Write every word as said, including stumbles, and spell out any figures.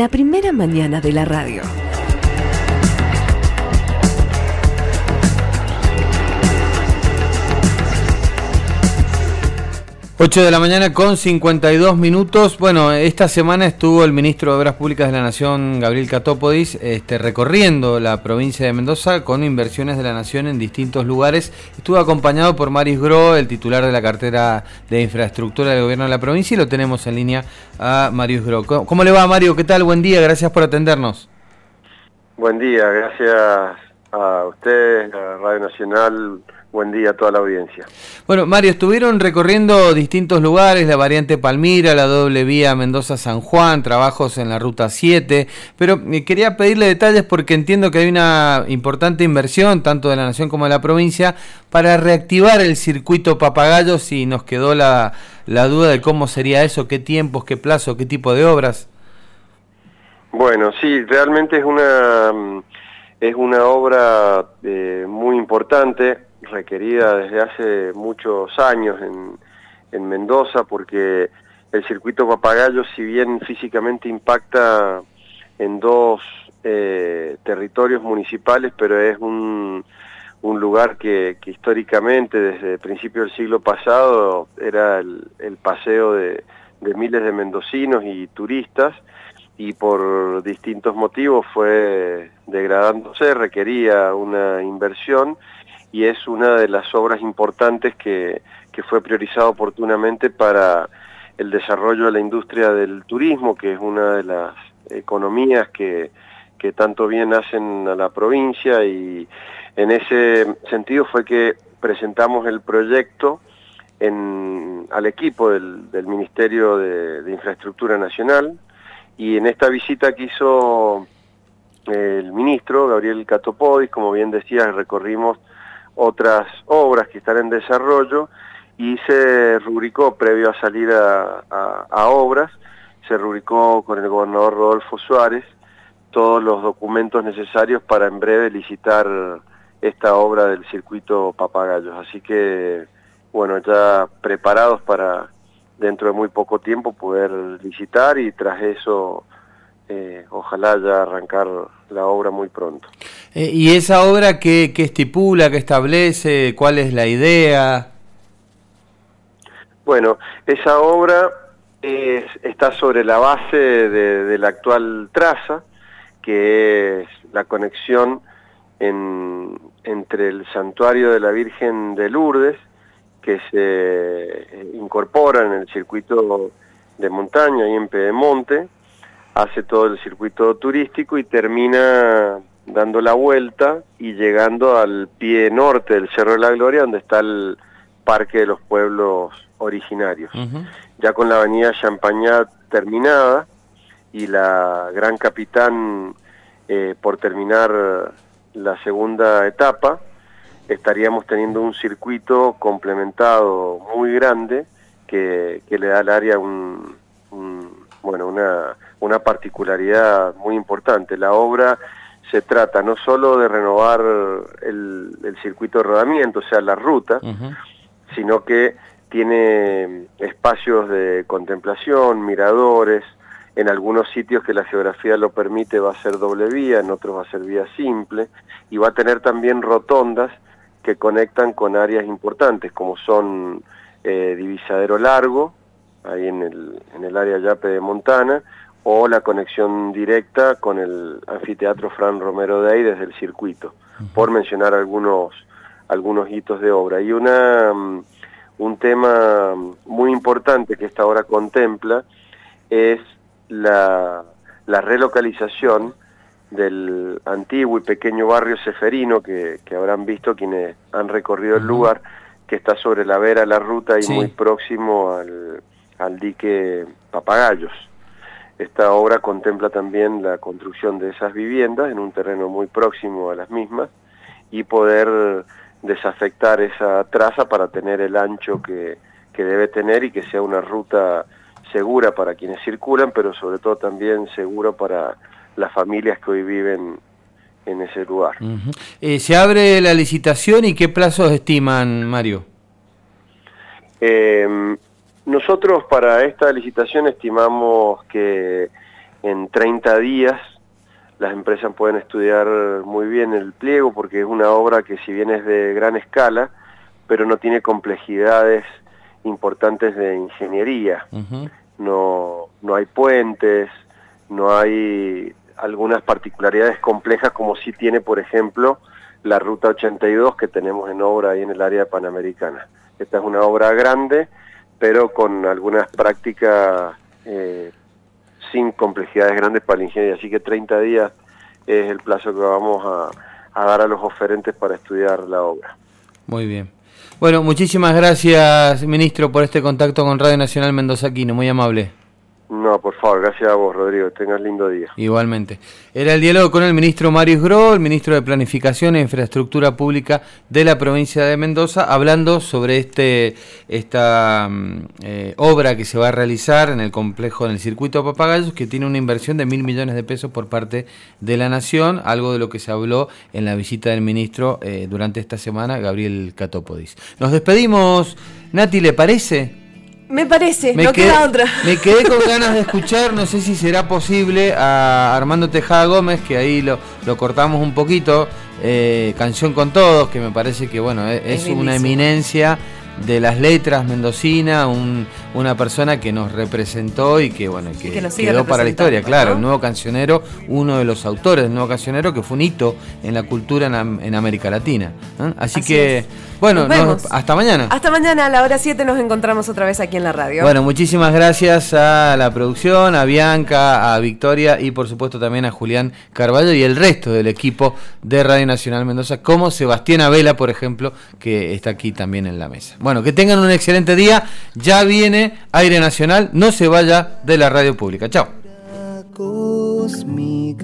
La primera mañana de la radio. ocho de la mañana con cincuenta y dos minutos. Bueno, esta semana estuvo el ministro de Obras Públicas de la Nación, Gabriel Catopodis, este, recorriendo la provincia de Mendoza con inversiones de la Nación en distintos lugares. Estuvo acompañado por Marius Gro, el titular de la cartera de infraestructura del gobierno de la provincia, y lo tenemos en línea a Marius Gro. ¿Cómo le va, Mario? ¿Qué tal? Buen día, gracias por atendernos. Buen día, gracias a ustedes, a Radio Nacional. Buen día a toda la audiencia. Bueno, Mario, estuvieron recorriendo distintos lugares, la variante Palmira, la doble vía Mendoza-San Juan, trabajos en la Ruta siete, pero quería pedirle detalles porque entiendo que hay una importante inversión, tanto de la Nación como de la provincia, para reactivar el circuito Papagayos, y nos quedó la, la duda de cómo sería eso, qué tiempos, qué plazo, qué tipo de obras. Bueno, sí, realmente es una, es una obra eh, muy importante, requerida desde hace muchos años en, en Mendoza, porque el circuito Papagayos, si bien físicamente impacta en dos eh, territorios municipales, pero es un, un lugar que, que históricamente, desde el principio del siglo pasado, era el, el paseo de, de miles de mendocinos y turistas, y por distintos motivos fue degradándose, requería una inversión, y es una de las obras importantes que, que fue priorizada oportunamente para el desarrollo de la industria del turismo, que es una de las economías que, que tanto bien hacen a la provincia, y en ese sentido fue que presentamos el proyecto en, al equipo del, del Ministerio de, de Infraestructura Nacional, y en esta visita que hizo el ministro, Gabriel Catopodis, como bien decía, recorrimos otras obras que están en desarrollo, y se rubricó, previo a salir a, a, a obras, se rubricó con el gobernador Rodolfo Suárez todos los documentos necesarios para en breve licitar esta obra del circuito Papagayos. Así que, bueno, ya preparados para dentro de muy poco tiempo poder licitar, y tras eso Eh, ojalá ya arrancar la obra muy pronto. Eh, ¿Y esa obra qué, qué estipula, qué establece, cuál es la idea? Bueno, esa obra es, está sobre la base de, de la actual traza, que es la conexión en, entre el Santuario de la Virgen de Lourdes, que se incorpora en el circuito de montaña y en Pedemonte, hace todo el circuito turístico y termina dando la vuelta y llegando al pie norte del Cerro de la Gloria, donde está el Parque de los Pueblos Originarios. Uh-huh. Ya con la avenida Champagnat terminada y la Gran Capitán eh, por terminar la segunda etapa, estaríamos teniendo un circuito complementado muy grande que, que le da al área un, un bueno, una, una particularidad muy importante. La obra se trata no solo de renovar el, el circuito de rodamiento, o sea, la ruta, uh-huh, sino que tiene espacios de contemplación, miradores, en algunos sitios que la geografía lo permite va a ser doble vía, en otros va a ser vía simple, y va a tener también rotondas que conectan con áreas importantes, como son eh, Divisadero Largo, ahí en el, en el área ya pedemontana, o la conexión directa con el anfiteatro Fran Romero de ahí desde el circuito, uh-huh, por mencionar algunos, algunos hitos de obra. Y una, un tema muy importante que esta obra contempla es la, la relocalización del antiguo y pequeño barrio Ceferino, que, que habrán visto quienes han recorrido el uh-huh lugar, que está sobre la vera de la ruta y sí, muy próximo al al dique Papagayos. Esta obra contempla también la construcción de esas viviendas en un terreno muy próximo a las mismas, y poder desafectar esa traza para tener el ancho que, que debe tener, y que sea una ruta segura para quienes circulan, pero sobre todo también segura para las familias que hoy viven en ese lugar. Uh-huh. Eh, ¿Se abre la licitación y qué plazos estiman, Mario? Eh, Nosotros para esta licitación estimamos que en treinta días las empresas pueden estudiar muy bien el pliego, porque es una obra que si bien es de gran escala, pero no tiene complejidades importantes de ingeniería. Uh-huh. No, no hay puentes, no hay algunas particularidades complejas como sí tiene, por ejemplo, la Ruta ochenta y dos que tenemos en obra ahí en el área panamericana. Esta es una obra grande, pero con algunas prácticas eh, sin complejidades grandes para la ingeniería, así que treinta días es el plazo que vamos a, a dar a los oferentes para estudiar la obra. Muy bien. Bueno, muchísimas gracias, ministro, por este contacto con Radio Nacional Mendoza Aquino, muy amable. No, por favor, gracias a vos, Rodrigo, tengas lindo día. Igualmente. Era el diálogo con el ministro Marius Groh, el ministro de Planificación e Infraestructura Pública de la provincia de Mendoza, hablando sobre este esta eh, obra que se va a realizar en el complejo, en el circuito Papagayos, que tiene una inversión de mil millones de pesos por parte de la Nación, algo de lo que se habló en la visita del ministro eh, durante esta semana, Gabriel Catópodis. Nos despedimos, Nati, ¿le parece? Me parece, me no quedé, queda otra. Me quedé con ganas de escuchar, no sé si será posible, a Armando Tejada Gómez, que ahí lo, lo cortamos un poquito, eh, Canción con Todos, que me parece que bueno es, es, es una eminencia de las letras mendocina, un, una persona que nos representó y que bueno que, y que nos quedó para la historia, claro, ¿no? El nuevo cancionero, uno de los autores del nuevo cancionero, que fue un hito en la cultura en, en América Latina, ¿no? Así, Así que es. Bueno, nos nos, hasta mañana. Hasta mañana a la hora siete nos encontramos otra vez aquí en la radio. Bueno, muchísimas gracias a la producción, a Bianca, a Victoria y por supuesto también a Julián Carballo y el resto del equipo de Radio Nacional Mendoza, como Sebastián Abela, por ejemplo, que está aquí también en la mesa. Bueno, que tengan un excelente día. Ya viene Aire Nacional. No se vaya de la radio pública. Chao.